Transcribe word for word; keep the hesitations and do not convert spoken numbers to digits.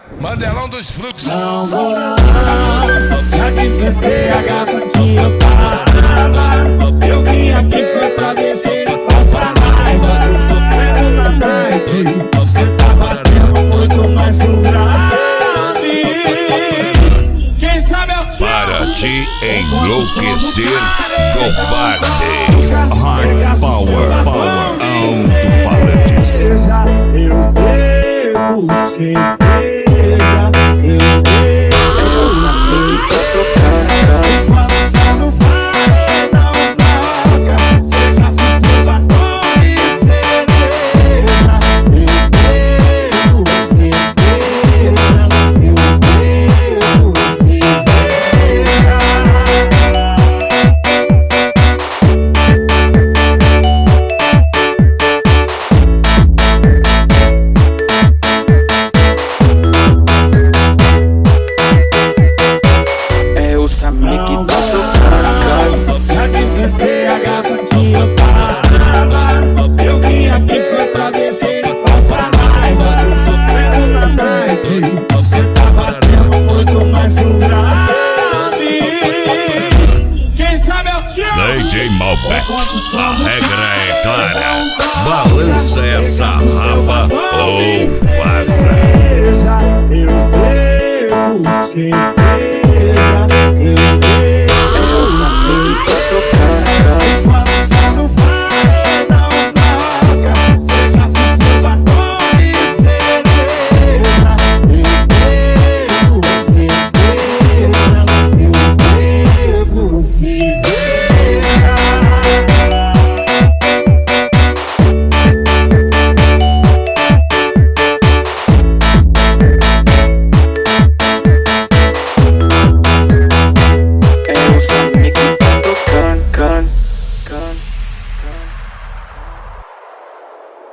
Mandelão dos fluxos. Não vou não, já que esquecer a gata que eu tava. Eu vim aqui foi pra beber e passar raiva. Tô sofrendo na night, você tá batendo muito mais grave. Quem sabe a sua Para te enlouquecer do party. Hard Power, Power, alto-falantes. Eu bebo cerveja, eu bebo Eu sabia que tá tocando. passa no paredão placa. Cê gasta seu batom e cerveja. Eu bebo cerveja, eu bebo cerveja. É o Samir que tá tocando. Já que esquecer a gata que eu tava. Eu vim aqui foi pra beber e passar raiva. Tô sofrendo na night, você tá batendo muito mais grave. Quem sabe a senhora D J Malbec, a regra é clara. Balança essa raba ou vaza. Eu bebo cerveja, eu bebo É o Samir que tá tocando. passa no paredão placa. Cê gasta seu batom e cerveja. Eu bebo cerveja, eu bebo cerveja. É o Samir